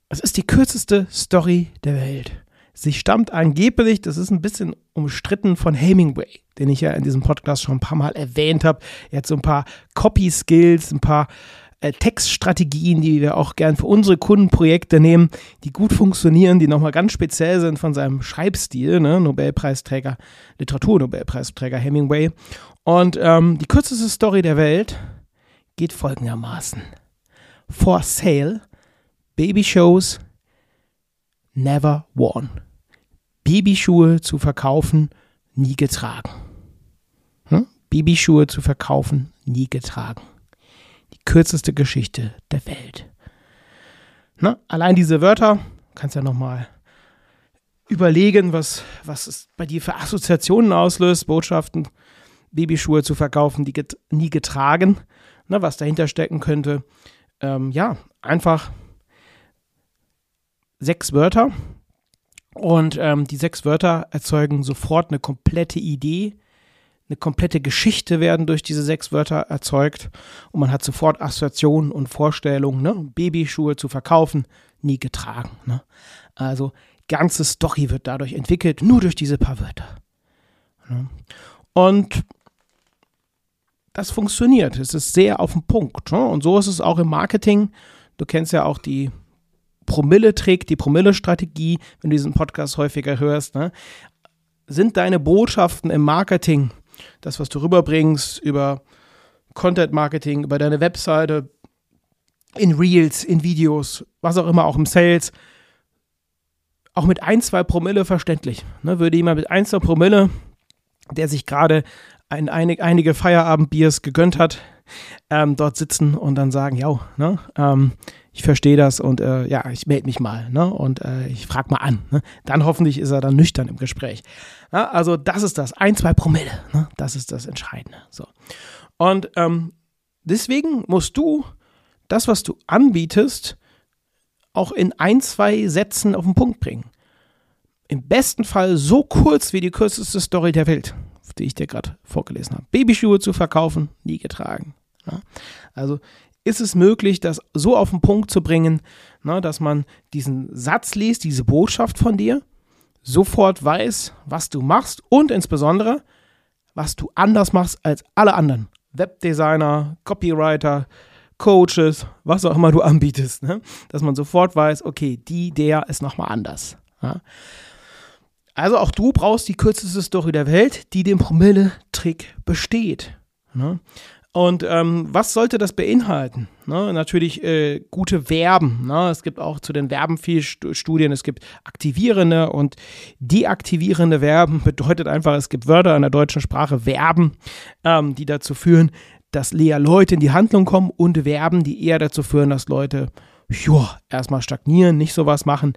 Es ist die kürzeste Story der Welt. Sie stammt angeblich, das ist ein bisschen umstritten, von Hemingway, den ich ja in diesem Podcast schon ein paar Mal erwähnt habe. Er hat so ein paar Copy-Skills, ein paar Textstrategien, die wir auch gern für unsere Kundenprojekte nehmen, die gut funktionieren, die nochmal ganz speziell sind von seinem Schreibstil, ne? Nobelpreisträger, Literaturnobelpreisträger Hemingway. Und die kürzeste Story der Welt geht folgendermaßen. For sale, Babyshows never worn. Babyschuhe zu verkaufen, nie getragen. Babyschuhe zu verkaufen, nie getragen. Die kürzeste Geschichte der Welt. Allein diese Wörter, kannst ja nochmal überlegen, was es bei dir für Assoziationen auslöst, Botschaften, Babyschuhe zu verkaufen, die nie getragen, was dahinter stecken könnte. Einfach 6 Wörter und die 6 Wörter erzeugen sofort eine komplette Idee. Eine komplette Geschichte werden durch diese 6 Wörter erzeugt und man hat sofort Assoziationen und Vorstellungen, Babyschuhe zu verkaufen, nie getragen. Also ganze Story wird dadurch entwickelt, nur durch diese paar Wörter. Und das funktioniert, es ist sehr auf den Punkt. Und so ist es auch im Marketing. Du kennst ja auch die Promille-Trick, die Promille-Strategie, wenn du diesen Podcast häufiger hörst. Sind deine Botschaften im Marketing, das, was du rüberbringst, über Content-Marketing, über deine Webseite, in Reels, in Videos, was auch immer, auch im Sales, auch mit 1-2 Promille verständlich. Würde jemand mit 1-2 Promille, der sich gerade einige Feierabendbiers gegönnt hat, dort sitzen und dann sagen, ich verstehe das und ich melde mich mal und ich frage mal an. Dann hoffentlich ist er dann nüchtern im Gespräch. Also das ist das, 1-2 Promille, das ist das Entscheidende. So. Und deswegen musst du das, was du anbietest, auch in 1-2 Sätzen auf den Punkt bringen. Im besten Fall so kurz wie die kürzeste Story der Welt, die ich dir gerade vorgelesen habe. Babyschuhe zu verkaufen, nie getragen. Also ist es möglich, das so auf den Punkt zu bringen, dass man diesen Satz liest, diese Botschaft von dir, sofort weiß, was du machst und insbesondere, was du anders machst als alle anderen. Webdesigner, Copywriter, Coaches, was auch immer du anbietest. Dass man sofort weiß, okay, der ist nochmal anders. Also auch du brauchst die kürzeste Story der Welt, die dem Promille-Trick besteht. Und was sollte das beinhalten? Natürlich gute Verben. Es gibt auch zu den Verben viele Studien. Es gibt aktivierende und deaktivierende Verben. Bedeutet einfach, es gibt Wörter in der deutschen Sprache, Verben, die dazu führen, dass eher Leute in die Handlung kommen und Verben, die eher dazu führen, dass Leute erstmal stagnieren, nicht sowas machen.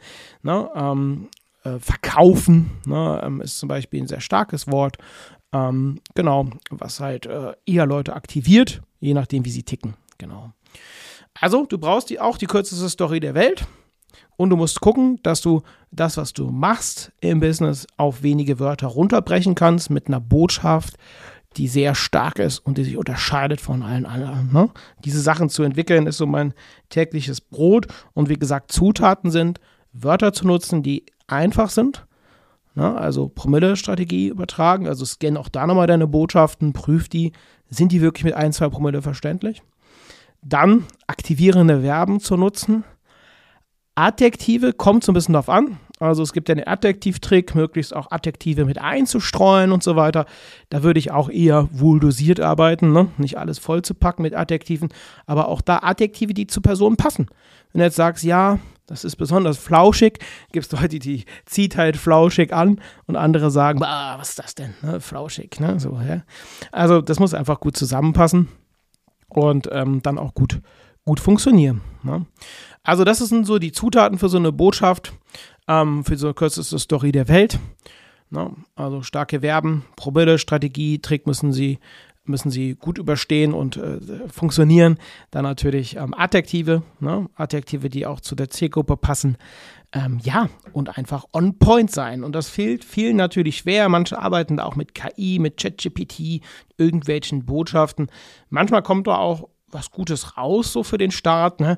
Verkaufen ist zum Beispiel ein sehr starkes Wort. Was halt eher Leute aktiviert, je nachdem, wie sie ticken. Genau. Also, du brauchst auch die kürzeste Story der Welt und du musst gucken, dass du das, was du machst im Business, auf wenige Wörter runterbrechen kannst mit einer Botschaft, die sehr stark ist und die sich unterscheidet von allen anderen. Diese Sachen zu entwickeln, ist so mein tägliches Brot und wie gesagt, Zutaten sind, Wörter zu nutzen, die einfach sind. Also Promille-Strategie übertragen, also scann auch da nochmal deine Botschaften, prüf die, sind die wirklich mit 1-2 Promille verständlich? Dann aktivierende Verben zu nutzen. Adjektive kommt so ein bisschen drauf an, also es gibt ja den Adjektivtrick, möglichst auch Adjektive mit einzustreuen und so weiter. Da würde ich auch eher wohl dosiert arbeiten, nicht alles voll zu packen mit Adjektiven, aber auch da Adjektive, die zu Personen passen. Wenn du jetzt sagst, ja, das ist besonders flauschig, gibt es Leute, die zieht halt flauschig an und andere sagen, was ist das denn, flauschig, so, ja. Also das muss einfach gut zusammenpassen und dann auch gut funktionieren. Also das sind so die Zutaten für so eine Botschaft, für so eine kürzeste Story der Welt. Also starke Verben, Promille, Strategie, Trick müssen sie gut überstehen und funktionieren. Dann natürlich Adjektive, Adjektive, die auch zu der Zielgruppe passen. Und einfach on point sein. Und das fällt vielen natürlich schwer. Manche arbeiten da auch mit KI, mit ChatGPT, irgendwelchen Botschaften. Manchmal kommt da auch was Gutes raus, so für den Start,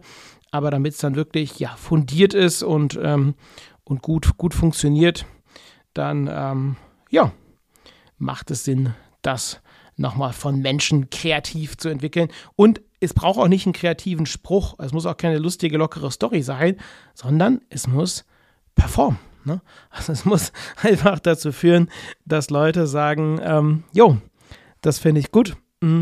aber damit es dann wirklich fundiert ist und gut funktioniert, dann macht es Sinn, das nochmal von Menschen kreativ zu entwickeln. Und es braucht auch nicht einen kreativen Spruch, es muss auch keine lustige, lockere Story sein, sondern es muss performen. Ne? Also es muss einfach dazu führen, dass Leute sagen, das finde ich gut,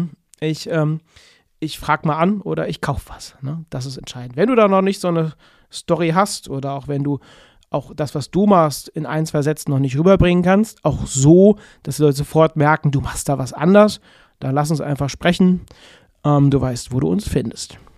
ich frage mal an oder ich kaufe was. Ne? Das ist entscheidend. Wenn du da noch nicht so eine Story hast oder auch wenn du auch das, was du machst, in 1, 2 Sätzen noch nicht rüberbringen kannst, auch so, dass die Leute sofort merken, du machst da was anders, dann lass uns einfach sprechen. Du weißt, wo du uns findest.